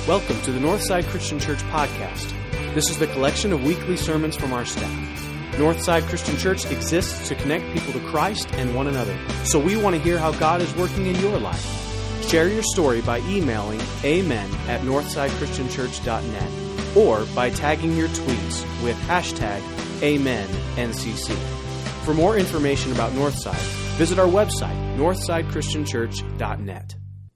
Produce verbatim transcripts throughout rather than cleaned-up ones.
Welcome to the Northside Christian Church podcast. This is the collection of weekly sermons from our staff. Northside Christian Church exists to connect people to Christ and one another. So we want to hear how God is working in your life. Share your story by emailing amen at northsidechristianchurch.net or by tagging your tweets with hashtag AmenNCC. For more information about Northside, visit our website, northside christian church dot net.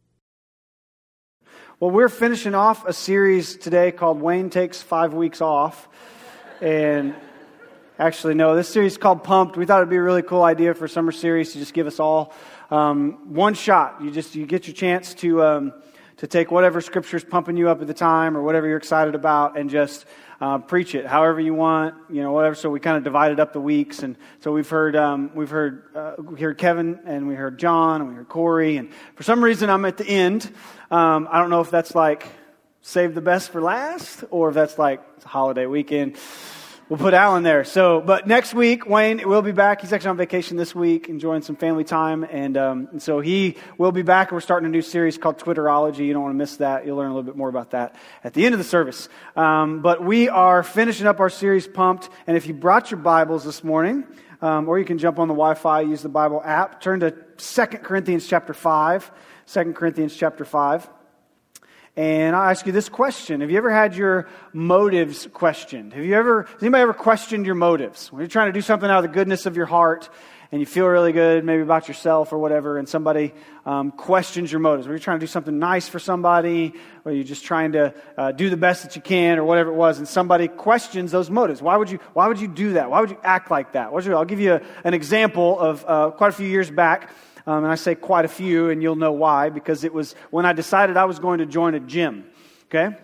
Well, we're finishing off a series today called Wayne Takes Five Weeks Off. And actually, no, this series is called Pumped. We thought it'd be a really cool idea for a summer series to just give us all um, one shot. You just you get your chance to um, to take whatever scripture's pumping you up at the time or whatever you're excited about and just uh, preach it however you want, you know, whatever. So we kind of divided up the weeks, and so we've heard um, we've heard uh, we heard Kevin and we heard John and we heard Corey, and for some reason I'm at the end. Um, I don't know if that's like save the best for last or if that's like it's a holiday weekend. We'll put Alan there. So, but next week, Wayne will be back. He's actually on vacation this week, enjoying some family time. And, um, and so he will be back. We're starting a new series called Twitterology. You don't want to miss that. You'll learn a little bit more about that at the end of the service. Um, but we are finishing up our series, Pumped. And if you brought your Bibles this morning, um, or you can jump on the Wi-Fi, use the Bible app, turn to Second Corinthians chapter five. Second Corinthians chapter five. And I'll ask you this question. Have you ever had your motives questioned? Have you ever, has anybody ever questioned your motives? When you're trying to do something out of the goodness of your heart and you feel really good, maybe about yourself or whatever, and somebody um, questions your motives. When you're trying to do something nice for somebody, or you're just trying to uh, do the best that you can, or whatever it was, and somebody questions those motives. Why would you, why would you do that? Why would you act like that? What you, I'll give you a, an example of uh, quite a few years back. Um, and I say quite a few, and you'll know why, because it was when I decided I was going to join a gym. Okay?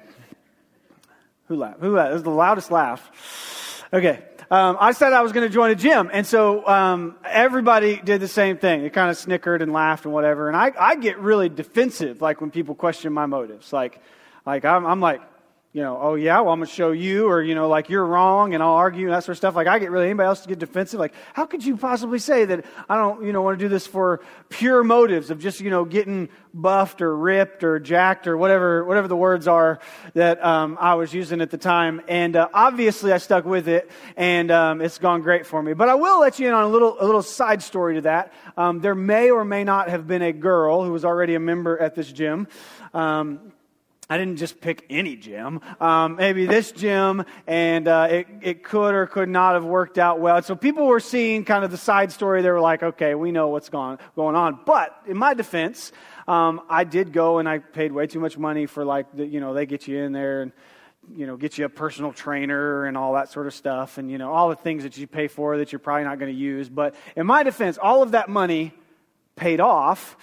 Who laughed? Who laughed? It was the loudest laugh. Okay. Um, I said I was going to join a gym, and so um, everybody did the same thing. They kind of snickered and laughed and whatever. And I, I get really defensive, like when people question my motives. Like, like I'm, I'm like, you know, oh yeah, well I'm going to show you, or, you know, like you're wrong, and I'll argue and that sort of stuff. Like I get really, anybody else to get defensive? Like, how could you possibly say that I don't, you know, want to do this for pure motives of just, you know, getting buffed or ripped or jacked or whatever, whatever the words are that um, I was using at the time. And uh, obviously I stuck with it, and um, it's gone great for me. But I will let you in on a little, a little side story to that. Um, there may or may not have been a girl who was already a member at this gym. Um, I didn't just pick any gym, um, maybe this gym, and uh, it, it could or could not have worked out well. And so people were seeing kind of the side story. They were like, okay, we know what's going, going on. But in my defense, um, I did go and I paid way too much money for like, the, you know, they get you in there and, you know, get you a personal trainer and all that sort of stuff. And, you know, all the things that you pay for that you're probably not going to use. But in my defense, all of that money paid off.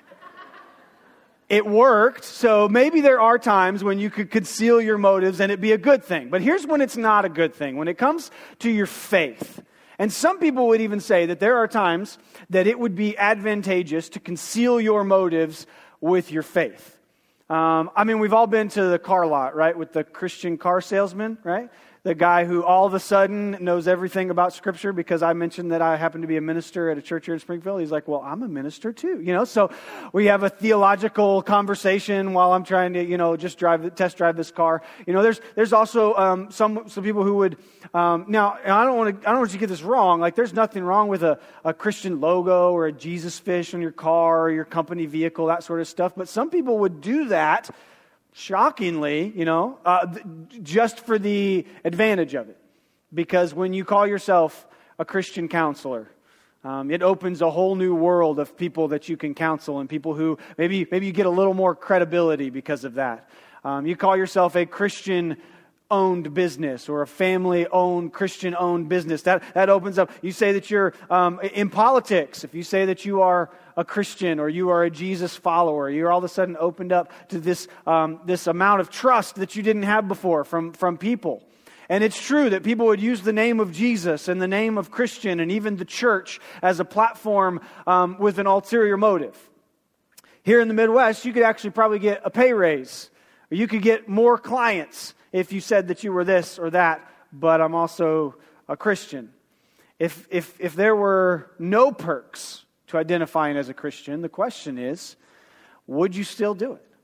It worked, so maybe there are times when you could conceal your motives and it'd be a good thing. But here's when it's not a good thing. When it comes to your faith. And some people would even say that there are times that it would be advantageous to conceal your motives with your faith. Um, I mean, we've all been to the car lot, right, with the Christian car salesman, right? The guy who all of a sudden knows everything about Scripture because I mentioned that I happen to be a minister at a church here in Springfield. He's like, well, I'm a minister too, you know. So we have a theological conversation while I'm trying to, you know, just drive, test drive this car. You know, there's there's also um, some some people who would um, now. I don't want to I don't want you to get this wrong. Like, there's nothing wrong with a, a Christian logo or a Jesus fish on your car or your company vehicle, that sort of stuff. But some people would do that. Shockingly, you know, uh, just for the advantage of it. Because when you call yourself a Christian counselor, um, it opens a whole new world of people that you can counsel, and people who maybe maybe you get a little more credibility because of that. Um, you call yourself a Christian owned business or a family-owned, Christian-owned business. That that opens up. You say that you're um, in politics. If you say that you are a Christian or you are a Jesus follower, you're all of a sudden opened up to this um, this amount of trust that you didn't have before from, from people. And it's true that people would use the name of Jesus and the name of Christian and even the church as a platform um, with an ulterior motive. Here in the Midwest, you could actually probably get a pay raise, or you could get more clients if you said that you were this or that, but I'm also a Christian. If if if there were no perks to identifying as a Christian, the question is, would you still do it?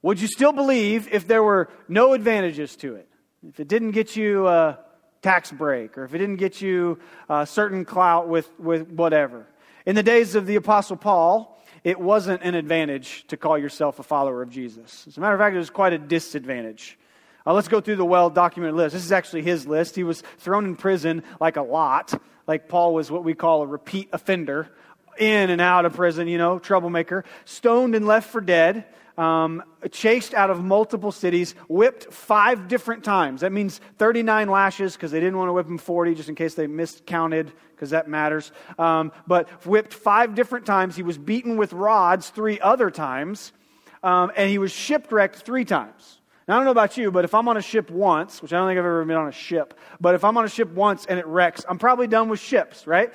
would you still believe if there were no advantages to it? If it didn't get you a tax break, or if it didn't get you a certain clout with, with whatever. In the days of the Apostle Paul, it wasn't an advantage to call yourself a follower of Jesus. As a matter of fact, it was quite a disadvantage. Uh, let's go through the well-documented list. This is actually his list. He was thrown in prison like a lot. Like Paul was what we call a repeat offender. In and out of prison, you know, troublemaker. Stoned and left for dead. Um, chased out of multiple cities. Whipped five different times. That means thirty-nine lashes because they didn't want to whip him forty just in case they miscounted because that matters. Um, but whipped five different times. He was beaten with rods three other times. Um, and he was shipwrecked three times. Now, I don't know about you, but if I'm on a ship once, which I don't think I've ever been on a ship, but if I'm on a ship once and it wrecks, I'm probably done with ships, right?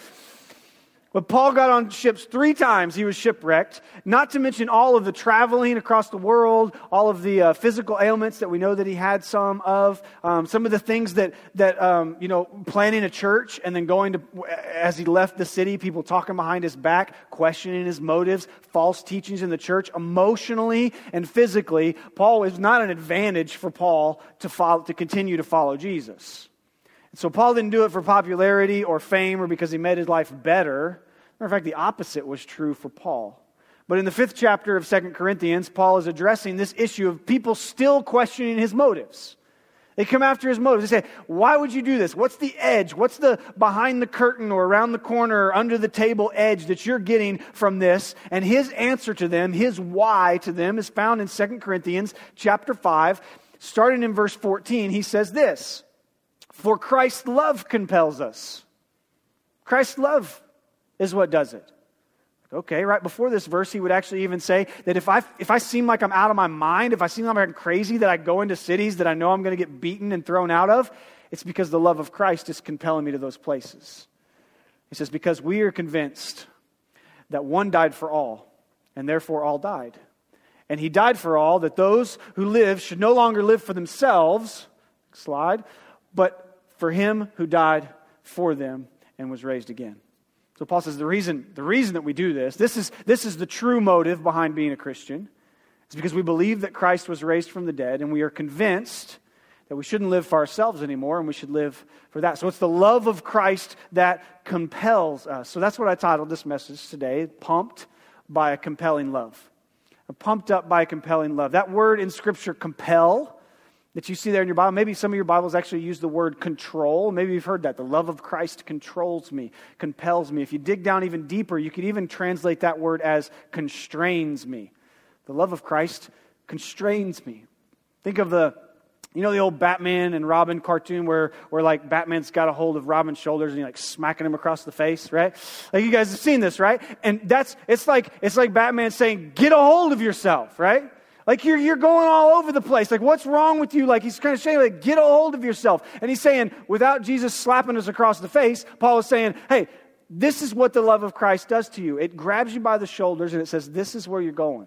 But Paul got on ships three times. He was shipwrecked. Not to mention all of the traveling across the world, all of the uh, physical ailments that we know that he had some of, um, some of the things that, that um, you know, planning a church and then going to, as he left the city, people talking behind his back, questioning his motives, false teachings in the church, emotionally and physically. Paul is not an advantage for Paul to follow, to continue to follow Jesus. So Paul didn't do it for popularity or fame or because he made his life better. Matter of fact, the opposite was true for Paul. But in the fifth chapter of Second Corinthians, Paul is addressing this issue of people still questioning his motives. They come after his motives. They say, why would you do this? What's the edge? What's the behind the curtain or around the corner or under the table edge that you're getting from this? And his answer to them, his why to them is found in Second Corinthians chapter five. Starting in verse fourteen, he says this. For Christ's love compels us. Christ's love is what does it. Okay, right before this verse, he would actually even say that if I if I seem like I'm out of my mind, if I seem like I'm crazy, that I go into cities that I know I'm going to get beaten and thrown out of, it's because the love of Christ is compelling me to those places. He says, because we are convinced that one died for all, and therefore all died. And he died for all, that those who live should no longer live for themselves, slide, but for him who died for them and was raised again. So Paul says the reason, the reason that we do this, this is, this is the true motive behind being a Christian. It's because we believe that Christ was raised from the dead, and we are convinced that we shouldn't live for ourselves anymore, and we should live for that. So it's the love of Christ that compels us. So that's what I titled this message today, Pumped by a Compelling Love. I'm pumped up by a compelling love. That word in Scripture, compel, that you see there in your Bible. Maybe some of your Bibles actually use the word control. Maybe you've heard that. The love of Christ controls me, compels me. If you dig down even deeper, you could even translate that word as constrains me. The love of Christ constrains me. Think of the, you know, the old Batman and Robin cartoon where, where like Batman's got a hold of Robin's shoulders and he's like smacking him across the face, right? Like you guys have seen this, right? And that's, it's like, it's like Batman saying, get a hold of yourself, right? Like you're you're going all over the place. Like what's wrong with you? Like he's kind of saying, like, get a hold of yourself. And he's saying, without Jesus slapping us across the face, Paul is saying, hey, this is what the love of Christ does to you. It grabs you by the shoulders and it says, this is where you're going.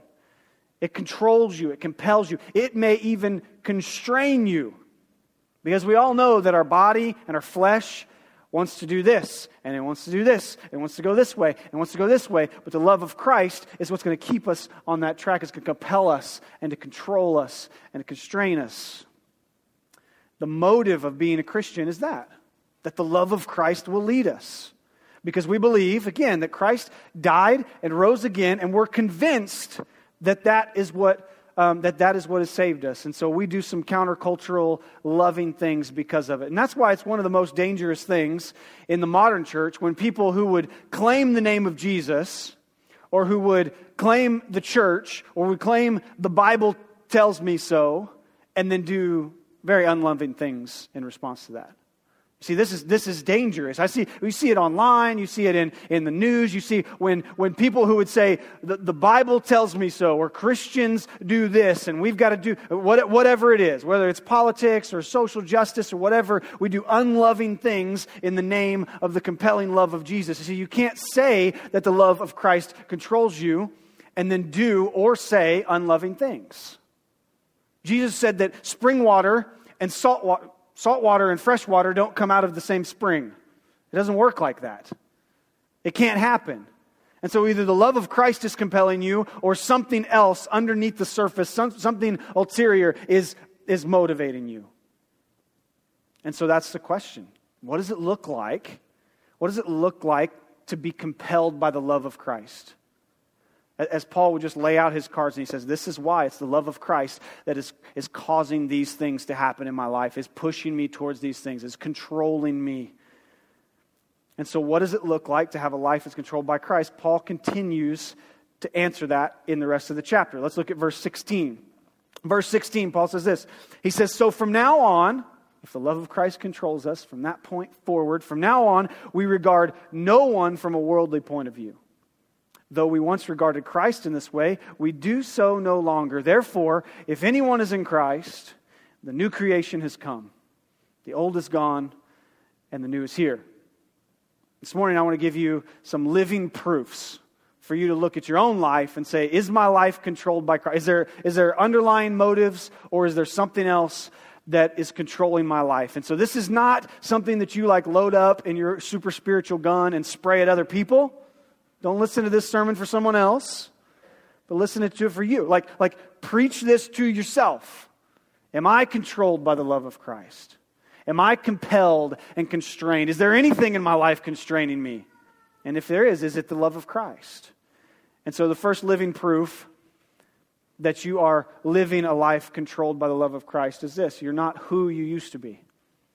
It controls you. It compels you. It may even constrain you. Because we all know that our body and our flesh wants to do this, and it wants to do this, it wants to go this way, and wants to go this way. But the love of Christ is what's going to keep us on that track. It's going to compel us and to control us and to constrain us. The motive of being a Christian is that, that the love of Christ will lead us. Because we believe, again, that Christ died and rose again, and we're convinced that that is what Um, that that is what has saved us. And so we do some countercultural loving things because of it. And that's why it's one of the most dangerous things in the modern church when people who would claim the name of Jesus or who would claim the church or would claim the Bible tells me so and then do very unloving things in response to that. See, this is this is dangerous. I see you see it online, you see it in, in the news, you see when, when people who would say, the, the Bible tells me so, or Christians do this, and we've got to do what, whatever it is, whether it's politics or social justice or whatever, we do unloving things in the name of the compelling love of Jesus. You see, you can't say that the love of Christ controls you and then do or say unloving things. Jesus said that spring water and salt water, Salt water and fresh water don't come out of the same spring. It doesn't work like that. It can't happen. And so either the love of Christ is compelling you or something else underneath the surface, some, something ulterior is, is motivating you. And so that's the question. What does it look like? What does it look like to be compelled by the love of Christ? As Paul would just lay out his cards and he says, this is why. It's the love of Christ that is, is causing these things to happen in my life, is pushing me towards these things, is controlling me. And so what does it look like to have a life that's controlled by Christ? Paul continues to answer that in the rest of the chapter. Let's look at verse sixteen. Verse sixteen, Paul says this. He says, so from now on, if the love of Christ controls us, from that point forward, from now on, we regard no one from a worldly point of view. Though we once regarded Christ in this way, we do so no longer. Therefore, if anyone is in Christ, the new creation has come. The old is gone, and the new is here. This morning I want to give you some living proofs for you to look at your own life and say, is my life controlled by Christ? Is there, is there underlying motives, or is there something else that is controlling my life? And so this is not something that you like load up in your super spiritual gun and spray at other people. Don't listen to this sermon for someone else, but listen to it for you. Like, like preach this to yourself. Am I controlled by the love of Christ? Am I compelled and constrained? Is there anything in my life constraining me? And if there is, is it the love of Christ? And so the first living proof that you are living a life controlled by the love of Christ is this. You're not who you used to be.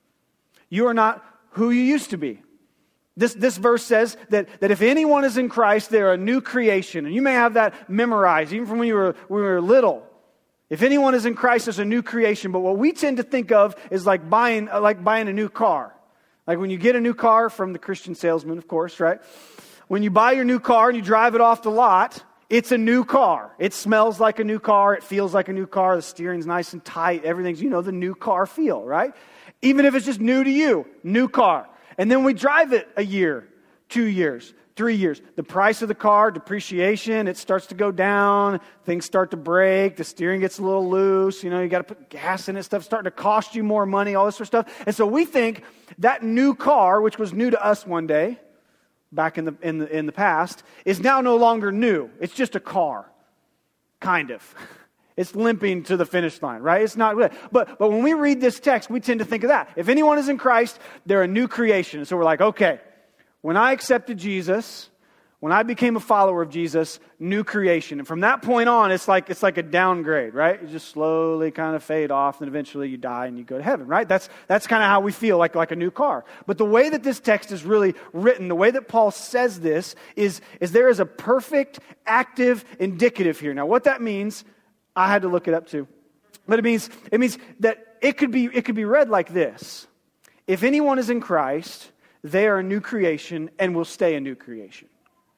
You are not who you used to be. This, this verse says that, that if anyone is in Christ, they're a new creation. And you may have that memorized, even from when you were, when you were little. If anyone is in Christ, there's a new creation. But what we tend to think of is like buying, like buying a new car. Like when you get a new car from the Christian salesman, of course, right? When you buy your new car and you drive it off the lot, it's a new car. It smells like a new car. It feels like a new car. The steering's nice and tight. Everything's, you know, the new car feel, right? Even if it's just new to you, new car. And then we drive it a year, two years, three years. The price of the car, depreciation, it starts to go down. Things start to break. The steering gets a little loose. You know, you got to put gas in it. Stuff starting to cost you more money, all this sort of stuff. And so we think that new car, which was new to us one day, back in the in the in the past, is now no longer new. It's just a car, kind of. It's limping to the finish line, right? It's not good. But, but when we read this text, we tend to think of that. If anyone is in Christ, they're a new creation. So we're like, okay, when I accepted Jesus, when I became a follower of Jesus, new creation. And from that point on, it's like it's like a downgrade, right? You just slowly kind of fade off, and eventually you die and you go to heaven, right? That's that's kind of how we feel, like, like a new car. But the way that this text is really written, the way that Paul says this, is, is there is a perfect, active indicative here. Now, what that means, I had to look it up too. But it means it means that it could be it could be read like this. If anyone is in Christ, they are a new creation and will stay a new creation.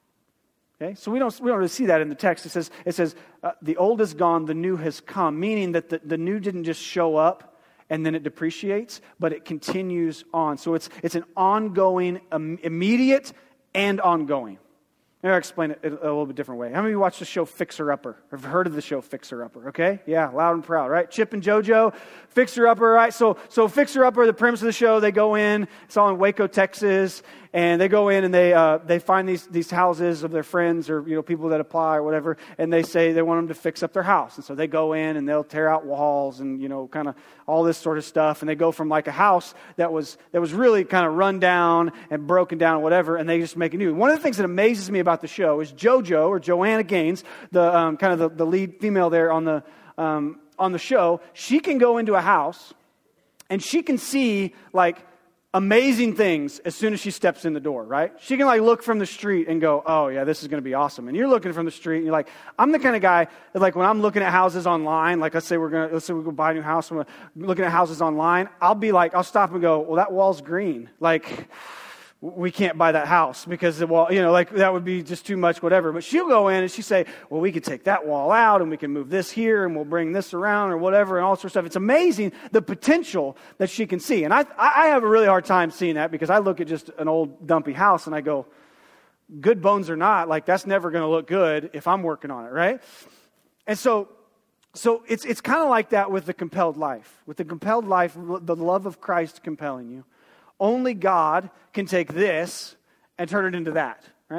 Okay? So we don't we don't really see that in the text. It says it says uh, the old is gone, the new has come, meaning that the, the new didn't just show up and then it depreciates, but it continues on. So it's it's an ongoing, um, immediate and ongoing. Maybe I'll explain it a little bit different way. How many of you watch the show Fixer Upper? Or have heard of the show Fixer Upper? Okay? Yeah, loud and proud, right? Chip and JoJo, Fixer Upper, right? So, so Fixer Upper, the premise of the show, they go in, it's all in Waco, Texas, and they go in and they uh, they find these these houses of their friends or, you know, people that apply or whatever, and they say they want them to fix up their house. And so they go in and they'll tear out walls and, you know, kind of all this sort of stuff. And they go from like a house that was that was really kind of run down and broken down or whatever, and they just make it new. One of the things that amazes me about the show is JoJo, or Joanna Gaines, the um, kind of the, the lead female there on the um, on the show. She can go into a house and she can see like amazing things as soon as she steps in the door, right? She can like look from the street and go, oh yeah, this is going to be awesome. And you're looking from the street and you're like, I'm the kind of guy that, like, when I'm looking at houses online, like let's say we're going to, let's say we go buy a new house, and we're looking at houses online, I'll be like, I'll stop and go, well, that wall's green. Like, we can't buy that house because the wall, you know, like that would be just too much, whatever. But she'll go in and she'll say, well, we could take that wall out and we can move this here and we'll bring this around or whatever and all sorts of stuff. It's amazing the potential that she can see. And I I have a really hard time seeing that because I look at just an old dumpy house and I go, good bones or not, like that's never going to look good if I'm working on it, right? And so so it's it's kind of like that with the compelled life. With the compelled life, the love of Christ compelling you. Only God can take this and turn it into that, right?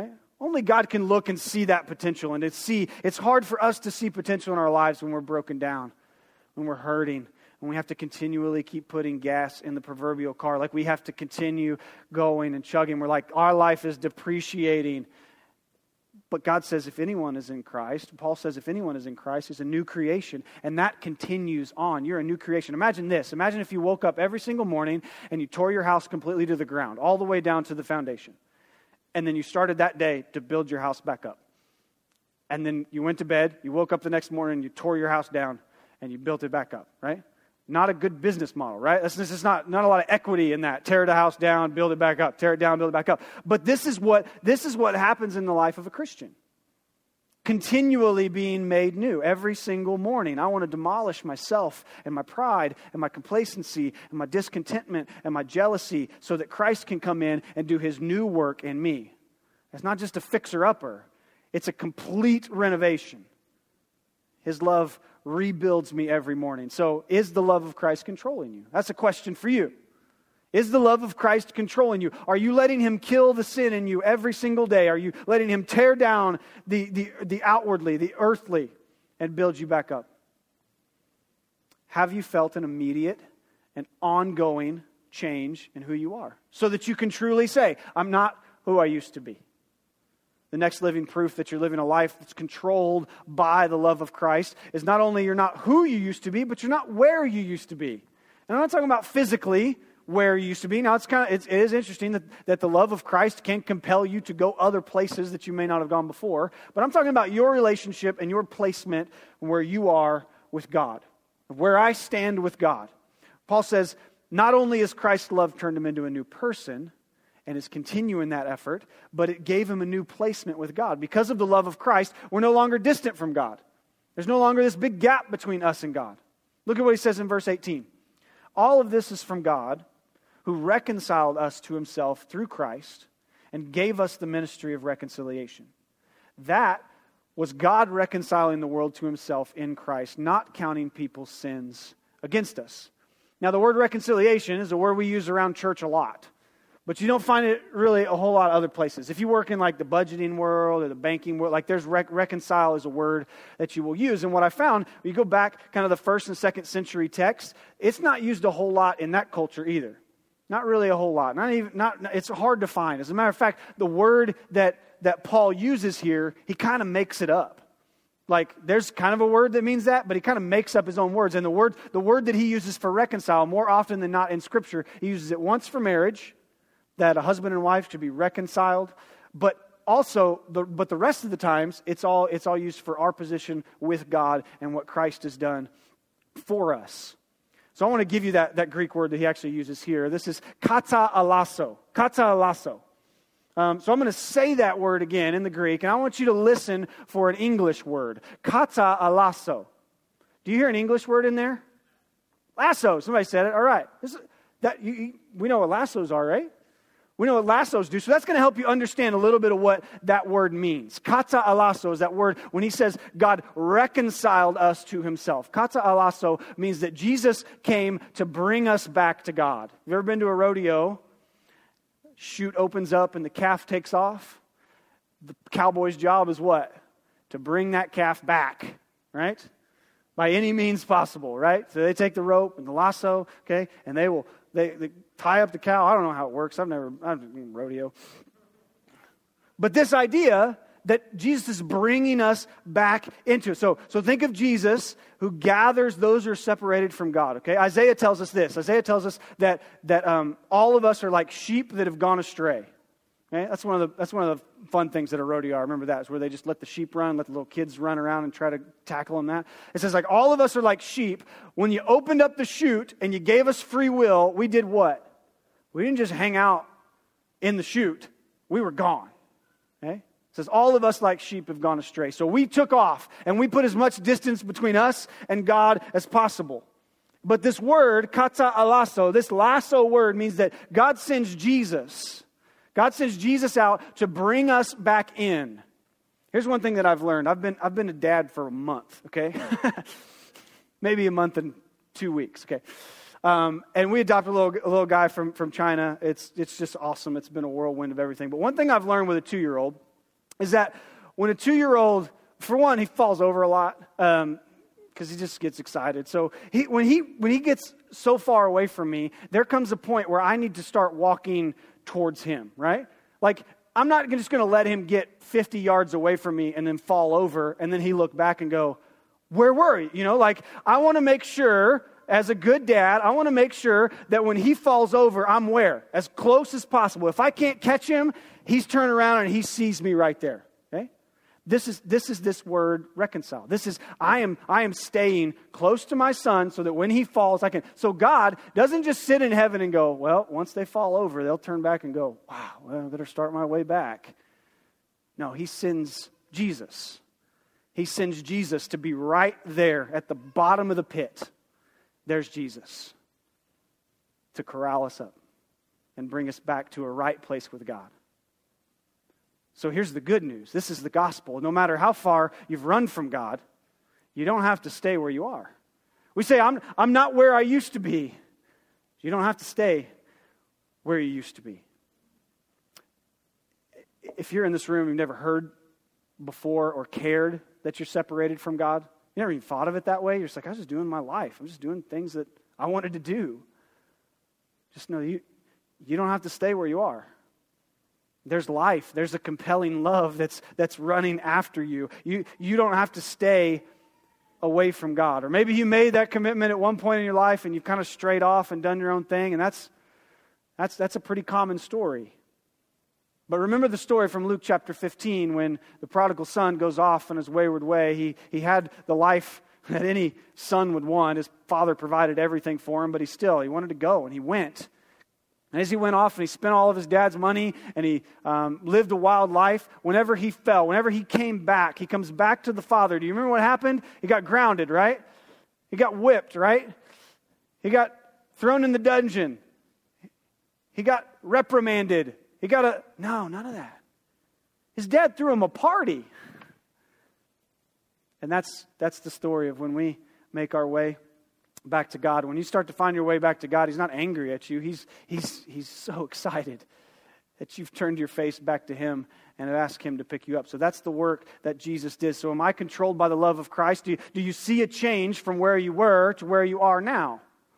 Only God can look and see that potential and to see. It's hard for us to see potential in our lives when we're broken down, when we're hurting, when we have to continually keep putting gas in the proverbial car. Like we have to continue going and chugging. We're like, our life is depreciating. But God says if anyone is in Christ, Paul says if anyone is in Christ, he's a new creation. And that continues on. You're a new creation. Imagine this. Imagine if you woke up every single morning and you tore your house completely to the ground, all the way down to the foundation. And then you started that day to build your house back up. And then you went to bed, you woke up the next morning, you tore your house down, and you built it back up, right? Not a good business model, right? This is not, not a lot of equity in that. Tear the house down, build it back up. Tear it down, build it back up. But this is what this is what happens in the life of a Christian. Continually being made new every single morning. I want to demolish myself and my pride and my complacency and my discontentment and my jealousy so that Christ can come in and do his new work in me. It's not just a fixer-upper. It's a complete renovation. His love rebuilds me every morning. So is the love of Christ controlling you? That's a question for you. Is the love of Christ controlling you? Are you letting him kill the sin in you every single day? Are you letting him tear down the, the, the outwardly, the earthly, and build you back up? Have you felt an immediate and ongoing change in who you are? So that you can truly say, I'm not who I used to be. The next living proof that you're living a life that's controlled by the love of Christ is not only you're not who you used to be, but you're not where you used to be. And I'm not talking about physically where you used to be. Now, it's kind of it's, it is interesting that, that the love of Christ can compel you to go other places that you may not have gone before. But I'm talking about your relationship and your placement where you are with God, where I stand with God. Paul says, not only has Christ's love turned him into a new person, and is continuing that effort, but it gave him a new placement with God. Because of the love of Christ, we're no longer distant from God. There's no longer this big gap between us and God. Look at what he says in verse eighteen. All of this is from God, who reconciled us to himself through Christ and gave us the ministry of reconciliation. That was God reconciling the world to himself in Christ, not counting people's sins against us. Now, the word reconciliation is a word we use around church a lot. But you don't find it really a whole lot of other places. If you work in like the budgeting world or the banking world, like there's rec- reconcile is a word that you will use. And what I found, when you go back kind of the first and second century text, it's not used a whole lot in that culture either. Not really a whole lot. Not even. Not. It's hard to find. As a matter of fact, the word that that Paul uses here, he kind of makes it up. Like there's kind of a word that means that, but he kind of makes up his own words. And the word the word that he uses for reconcile, more often than not in Scripture, he uses it once for marriage, that a husband and wife should be reconciled, but also, the, but the rest of the times, it's all it's all used for our position with God and what Christ has done for us. So I want to give you that, that Greek word that he actually uses here. This is kata alasso. Kata alasso. Um, so I'm going to say that word again in the Greek, and I want you to listen for an English word. Kata alasso. Do you hear an English word in there? Lasso. Somebody said it. All right. This is, that you, you, we know what lassos are, right? We know what lassos do, so that's going to help you understand a little bit of what that word means. Kata alasso is that word when he says God reconciled us to himself. Kata alasso means that Jesus came to bring us back to God. Have you ever been to a rodeo? Chute opens up and the calf takes off. The cowboy's job is what? To bring that calf back, right? By any means possible, right? So they take the rope and the lasso, okay, and they will they, they tie up the cow. I don't know how it works. I've never I've been rodeo. But this idea that Jesus is bringing us back into it. So, so think of Jesus who gathers those who are separated from God, okay? Isaiah tells us this. Isaiah tells us that that um, all of us are like sheep that have gone astray. Okay? That's one of the that's one of the fun things at a rodeo. I remember that is where they just let the sheep run, let the little kids run around and try to tackle them. That it says like all of us are like sheep. When you opened up the chute and you gave us free will, we did what? We didn't just hang out in the chute. We were gone. Okay? It says all of us like sheep have gone astray. So we took off and we put as much distance between us and God as possible. But this word, kata alasso, this lasso word means that God sends Jesus. God sends Jesus out to bring us back in. Here's one thing that I've learned. I've been I've been a dad for a month, okay? Maybe a month and two weeks, okay? Um, and we adopted a little a little guy from, from China. It's it's just awesome. It's been a whirlwind of everything. But one thing I've learned with a two-year-old is that when a two-year-old, for one, he falls over a lot um, because he just gets excited. So he, when he when he gets so far away from me, there comes a point where I need to start walking towards him, right? Like, I'm not just going to let him get fifty yards away from me and then fall over, and then he look back and go, where were you? You know, like, I want to make sure, as a good dad, I want to make sure that when he falls over, I'm where? As close as possible. If I can't catch him, he's turned around and he sees me right there. Okay? This is this is this word reconcile. This is I am I am staying close to my son so that when he falls, I can. So God doesn't just sit in heaven and go, well, once they fall over, they'll turn back and go, wow, well, I better start my way back. No, he sends Jesus. He sends Jesus to be right there at the bottom of the pit. There's Jesus to corral us up and bring us back to a right place with God. So here's the good news. This is the gospel. No matter how far you've run from God, you don't have to stay where you are. We say, I'm, I'm not where I used to be. You don't have to stay where you used to be. If you're in this room, you've never heard before or cared that you're separated from God, you never even thought of it that way. You're just like, I was just doing my life. I'm just doing things that I wanted to do. Just know you, you don't have to stay where you are. There's life. There's a compelling love that's that's running after you. You you don't have to stay away from God. Or maybe you made that commitment at one point in your life and you've kind of strayed off and done your own thing, and that's that's that's a pretty common story. But remember the story from Luke chapter fifteen when the prodigal son goes off on his wayward way. He he had the life that any son would want. His father provided everything for him, but he still, he wanted to go, and he went. And as he went off and he spent all of his dad's money and he um, lived a wild life, whenever he fell, whenever he came back, he comes back to the father. Do you remember what happened? He got grounded, right? He got whipped, right? He got thrown in the dungeon. He got reprimanded. He got a, no, none of that. His dad threw him a party. And that's that's the story of when we make our way back to God. When you start to find your way back to God, He's not angry at you. He's He's He's so excited that you've turned your face back to Him and have asked Him to pick you up. So that's the work that Jesus did. So am I controlled by the love of Christ? Do you, do you see a change from where you were to where you are now?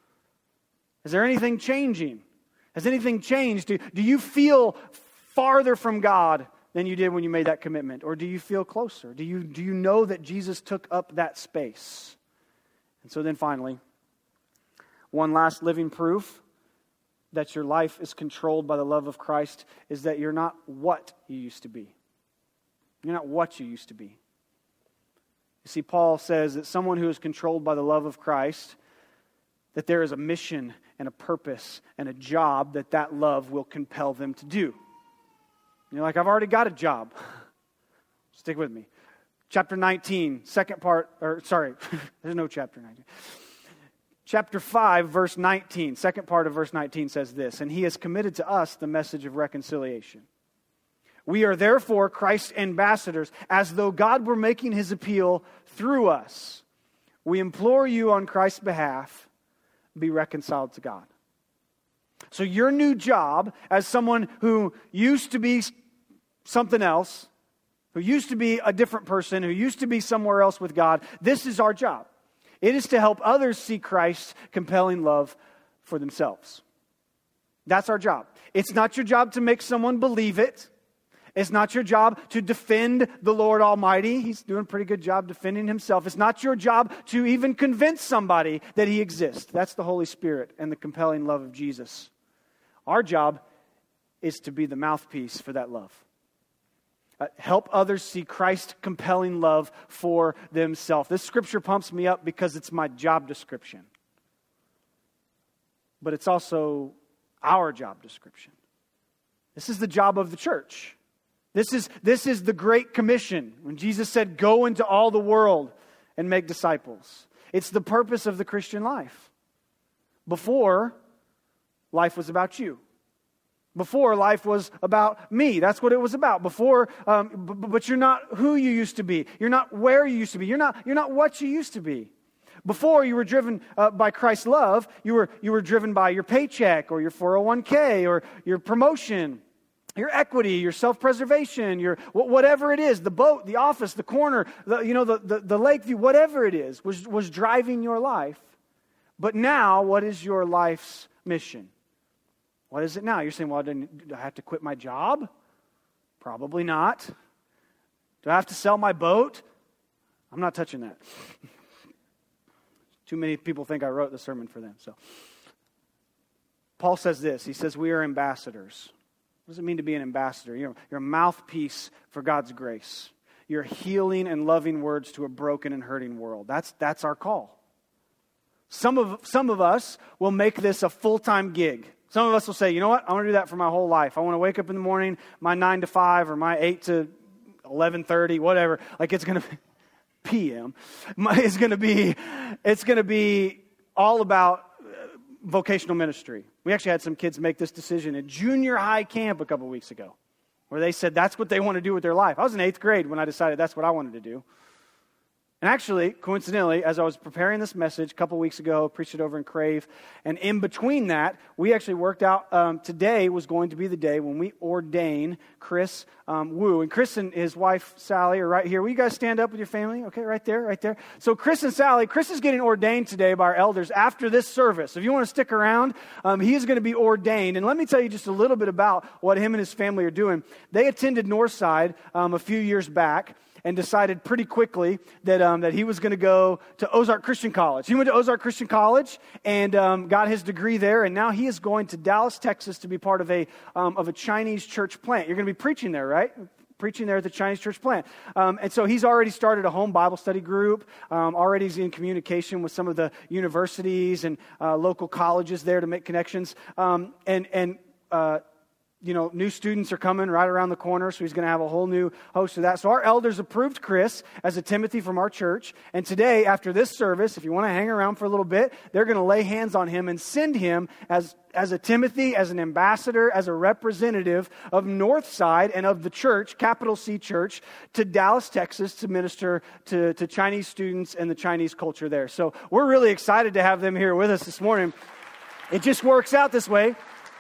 Is there anything changing? Has anything changed? Do, do you feel farther from God than you did when you made that commitment? Or do you feel closer? Do you, do you know that Jesus took up that space? And so then finally, one last living proof that your life is controlled by the love of Christ is that you're not what you used to be. You're not what you used to be. You see, Paul says that someone who is controlled by the love of Christ, that there is a mission and a purpose and a job that that love will compel them to do. You're like, I've already got a job. Stick with me. Chapter nineteen, second part, or sorry, there's no chapter nineteen. Chapter five, verse nineteen, second part of verse nineteen says this, and He has committed to us the message of reconciliation. We are therefore Christ's ambassadors, as though God were making His appeal through us. We implore you on Christ's behalf, be reconciled to God. So your new job as someone who used to be something else, who used to be a different person, who used to be somewhere else with God, this is our job. It is to help others see Christ's compelling love for themselves. That's our job. It's not your job to make someone believe it. It's not your job to defend the Lord Almighty. He's doing a pretty good job defending Himself. It's not your job to even convince somebody that He exists. That's the Holy Spirit and the compelling love of Jesus. Our job is to be the mouthpiece for that love. Uh, help others see Christ's compelling love for themselves. This scripture pumps me up because it's my job description. But it's also our job description. This is the job of the church. This is, this is the Great Commission. When Jesus said, go into all the world and make disciples. It's the purpose of the Christian life. Before, life was about you. Before, life was about me. That's what it was about. Before, um, b- but you're not who you used to be. You're not where you used to be. You're not, you're not what you used to be. Before, you were driven uh, by Christ's love. You were, you were driven by your paycheck or your four oh one k or your promotion. your equity, your self-preservation, your whatever it is, the boat, the office, the corner, the, you know, the, the, the lake view, whatever it is, was, was driving your life. But now, what is your life's mission? What is it now? You're saying, well, do I have to quit my job? Probably not. Do I have to sell my boat? I'm not touching that. Too many people think I wrote the sermon for them. So, Paul says this. He says, we are ambassadors. What does it mean to be an ambassador? You're, you're a mouthpiece for God's grace. You're healing and loving words to a broken and hurting world. That's, that's our call. Some of, some of us will make this a full-time gig. Some of us will say, you know what? I want to do that for my whole life. I want to wake up in the morning, my nine to five or my eight to eleven thirty, whatever. Like it's going to be P M. It's going to be, it's going to be all about vocational ministry. We actually had some kids make this decision at junior high camp a couple weeks ago, where they said that's what they want to do with their life. I was in eighth grade when I decided that's what I wanted to do. And actually, coincidentally, as I was preparing this message a couple weeks ago, preached it over in Crave, and in between that, we actually worked out um, today was going to be the day when we ordain Chris um, Wu. And Chris and his wife, Sally, are right here. Will you guys stand up with your family? Okay, right there, right there. So Chris and Sally, Chris is getting ordained today by our elders after this service. If you want to stick around, um, he is going to be ordained. And let me tell you just a little bit about what him and his family are doing. They attended Northside um, a few years back, and decided pretty quickly that um, that he was going to go to Ozark Christian College. He went to Ozark Christian College and um, got his degree there, and now he is going to Dallas, Texas, to be part of a um, of a Chinese church plant. You're going to be preaching there, right? Preaching there at the Chinese church plant. Um, and so he's already started a home Bible study group. Um, already he's in communication with some of the universities and uh, local colleges there to make connections. Um, and and uh, You know, new students are coming right around the corner, so he's going to have a whole new host of that. So our elders approved Chris as a Timothy from our church. And today, after this service, if you want to hang around for a little bit, they're going to lay hands on him and send him as, as a Timothy, as an ambassador, as a representative of Northside and of the church, capital C church, to Dallas, Texas, to minister to, to Chinese students and the Chinese culture there. So we're really excited to have them here with us this morning. It just works out this way.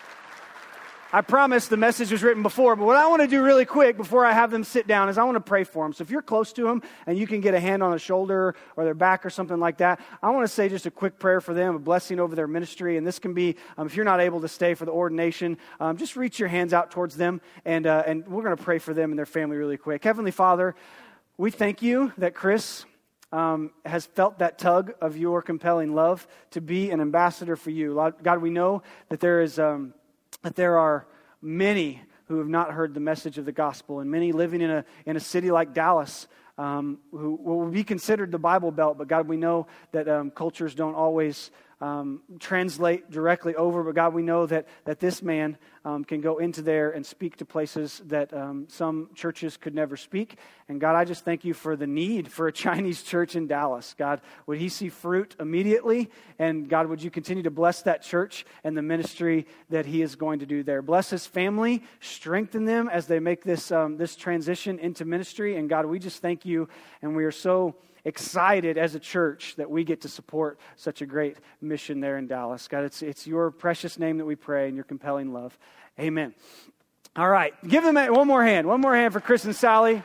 I promise the message was written before, but what I want to do really quick before I have them sit down is I want to pray for them. So if you're close to them and you can get a hand on their shoulder or their back or something like that, I want to say just a quick prayer for them, a blessing over their ministry. And this can be, um, if you're not able to stay for the ordination, um, just reach your hands out towards them, and uh, and we're going to pray for them and their family really quick. Heavenly Father, we thank you that Chris Um, has felt that tug of your compelling love to be an ambassador for you. God, we know that there is um, that there are many who have not heard the message of the gospel, and many living in a in a city like Dallas um, who will be considered the Bible Belt. But God, we know that um, cultures don't always um, translate directly over. But God, we know that that this man um, can go into there and speak to places that um, some churches could never speak. And God, I just thank you for the need for a Chinese church in Dallas. God, would he see fruit immediately? And God, would you continue to bless that church and the ministry that he is going to do there? Bless his family, strengthen them as they make this um, this transition into ministry. And God, we just thank you, and we are so excited as a church that we get to support such a great mission there in Dallas. God, it's it's your precious name that we pray and your compelling love. Amen. All right, give them a, one more hand. One more hand for Chris and Sally.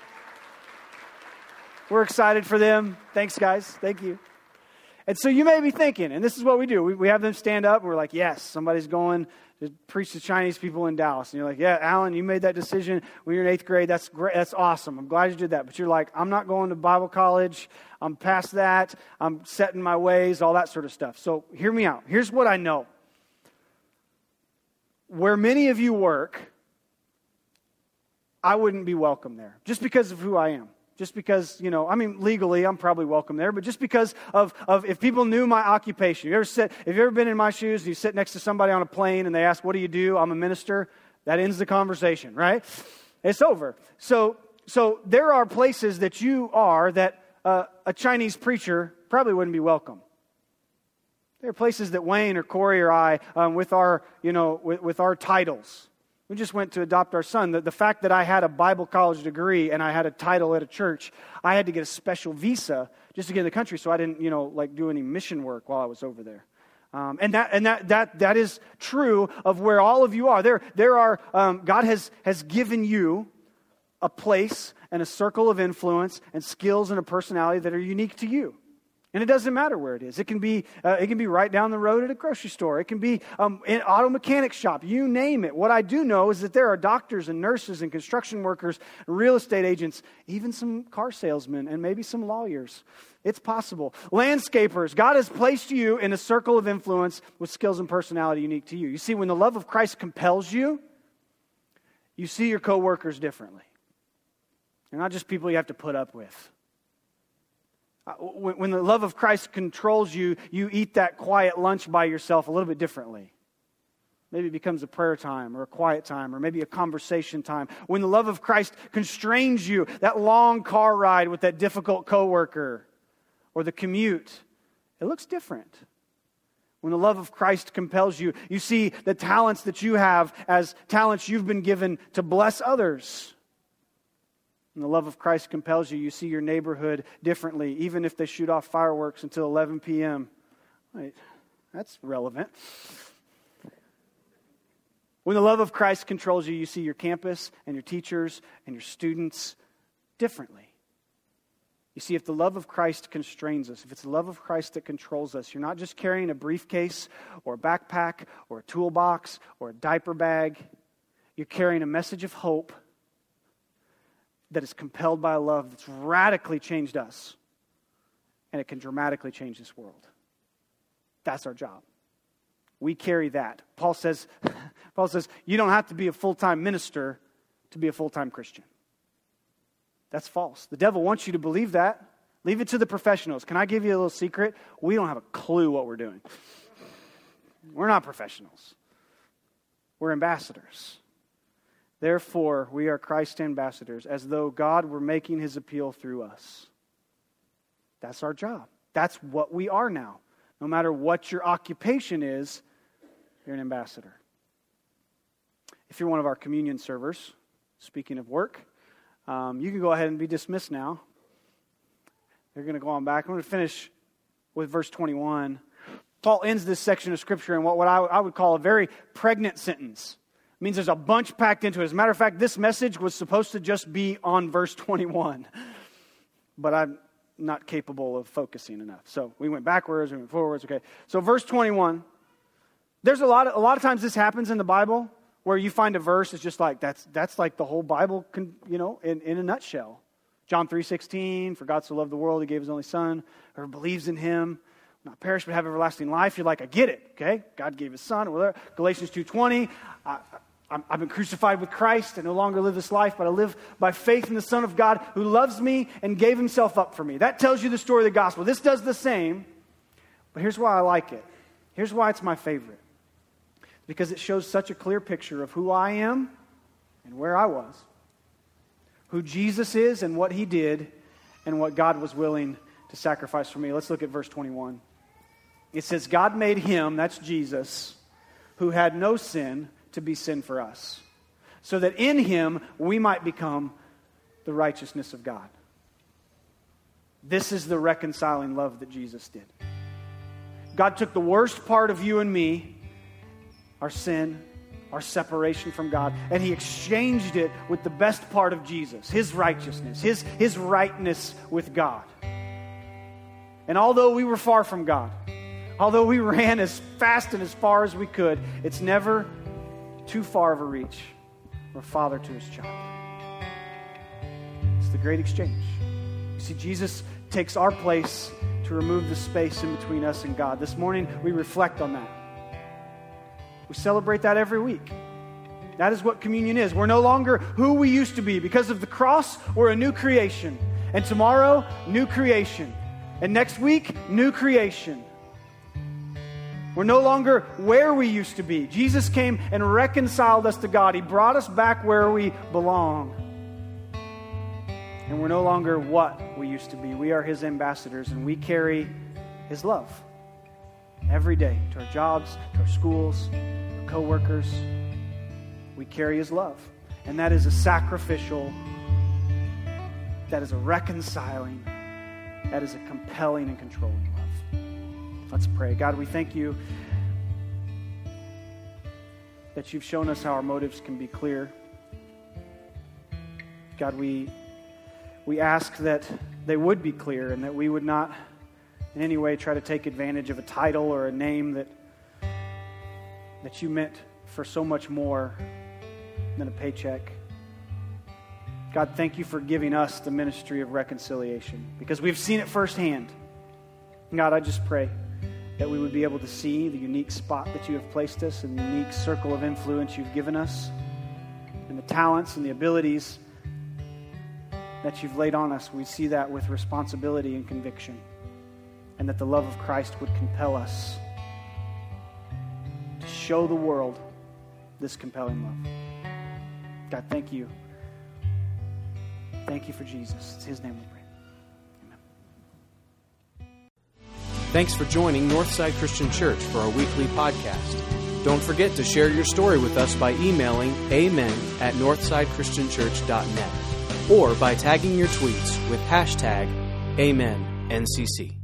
We're excited for them. Thanks, guys. Thank you. And so you may be thinking, and this is what we do. We, we have them stand up, and we're like, yes, somebody's going to preach to Chinese people in Dallas. And you're like, yeah, Alan, you made that decision when you were in eighth grade. That's great. That's awesome. I'm glad you did that. But you're like, I'm not going to Bible college. I'm past that. I'm setting my ways, all that sort of stuff. So hear me out. Here's what I know. Where many of you work, I wouldn't be welcome there just because of who I am. Just because, you know, I mean, legally, I'm probably welcome there, but just because of, of if people knew my occupation. You ever sit, have you ever been in my shoes and you sit next to somebody on a plane and they ask, what do you do? I'm a minister. That ends the conversation, right? It's over. So, so there are places that you are that uh, a Chinese preacher probably wouldn't be welcome. There are places that Wayne or Corey or I, um, with our, you know, with, with our titles, we just went to adopt our son. The, the fact that I had a Bible college degree and I had a title at a church, I had to get a special visa just to get in the country, so I didn't, you know, like do any mission work while I was over there. Um, and that and that that that is true of where all of you are. There there are um, God has has given you a place and a circle of influence and skills and a personality that are unique to you. And it doesn't matter where it is. It can be uh, it can be right down the road at a grocery store. It can be um, in an auto mechanic shop. You name it. What I do know is that there are doctors and nurses and construction workers, real estate agents, even some car salesmen, and maybe some lawyers. It's possible. Landscapers. God has placed you in a circle of influence with skills and personality unique to you. You see, when the love of Christ compels you, you see your coworkers differently. They're not just people you have to put up with. When the love of Christ controls you, you eat that quiet lunch by yourself a little bit differently. Maybe it becomes a prayer time or a quiet time or maybe a conversation time. When the love of Christ constrains you, that long car ride with that difficult coworker or the commute, it looks different. When the love of Christ compels you, you see the talents that you have as talents you've been given to bless others. When the love of Christ compels you, you see your neighborhood differently, even if they shoot off fireworks until eleven p.m. Wait, that's relevant. When the love of Christ controls you, you see your campus and your teachers and your students differently. You see, if the love of Christ constrains us, if it's the love of Christ that controls us, you're not just carrying a briefcase or a backpack or a toolbox or a diaper bag. You're carrying a message of hope that is compelled by a love that's radically changed us, and it can dramatically change this world. That's our job. We carry that. Paul says, Paul says, you don't have to be a full-time minister to be a full-time Christian. That's false. The devil wants you to believe that. Leave it to the professionals. Can I give you a little secret? We don't have a clue what we're doing. We're not professionals. We're ambassadors. Therefore, we are Christ's ambassadors, as though God were making his appeal through us. That's our job. That's what we are now. No matter what your occupation is, you're an ambassador. If you're one of our communion servers, speaking of work, um, you can go ahead and be dismissed now. They're going to go on back. I'm going to finish with verse twenty-one. Paul ends this section of Scripture in what, what I, I would call a very pregnant sentence. It means there's a bunch packed into it. As a matter of fact, this message was supposed to just be on verse twenty-one. But I'm not capable of focusing enough. So we went backwards, we went forwards. Okay. So verse twenty-one. There's a lot of, a lot of times this happens in the Bible where you find a verse that's just like, that's that's like the whole Bible, can, you know, in, in a nutshell. John three sixteen, for God so loved the world, he gave his only son. Whoever believes in him, not perish but have everlasting life. You're like, I get it, okay? God gave his son. Galatians two twenty, I, I, I've been crucified with Christ. I no longer live this life, but I live by faith in the Son of God who loves me and gave himself up for me. That tells you the story of the gospel. This does the same, but here's why I like it. Here's why it's my favorite. Because it shows such a clear picture of who I am and where I was, who Jesus is and what he did, and what God was willing to sacrifice for me. Let's look at verse twenty-one. It says, God made him, that's Jesus, who had no sin, to be sin for us, so that in him we might become the righteousness of God. This is the reconciling love that Jesus did. God took the worst part of you and me, our sin, our separation from God, and he exchanged it with the best part of Jesus, his righteousness, his, his rightness with God. And although we were far from God, although we ran as fast and as far as we could, it's never too far of a reach for a father to his child. It's the great exchange. You see, Jesus takes our place to remove the space in between us and God. This morning, we reflect on that. We celebrate that every week. That is what communion is. We're no longer who we used to be. Because of the cross, we're a new creation. And tomorrow, new creation. And next week, new creation. We're no longer where we used to be. Jesus came and reconciled us to God. He brought us back where we belong. And we're no longer what we used to be. We are his ambassadors, and we carry his love every day to our jobs, to our schools, our co-workers. We carry his love. And that is a sacrificial, that is a reconciling, that is a compelling and controlling love. Let's pray. God, we thank you that you've shown us how our motives can be clear. God, we we ask that they would be clear and that we would not in any way try to take advantage of a title or a name that that you meant for so much more than a paycheck. God, thank you for giving us the ministry of reconciliation because we've seen it firsthand. God, I just pray that we would be able to see the unique spot that you have placed us and the unique circle of influence you've given us and the talents and the abilities that you've laid on us. We see that with responsibility and conviction, and that the love of Christ would compel us to show the world this compelling love. God, thank you. Thank you for Jesus. It's his name we pray. Amen. Thanks for joining Northside Christian Church for our weekly podcast. Don't forget to share your story with us by emailing amen at northside christian church dot net or by tagging your tweets with hashtag Amen N C C.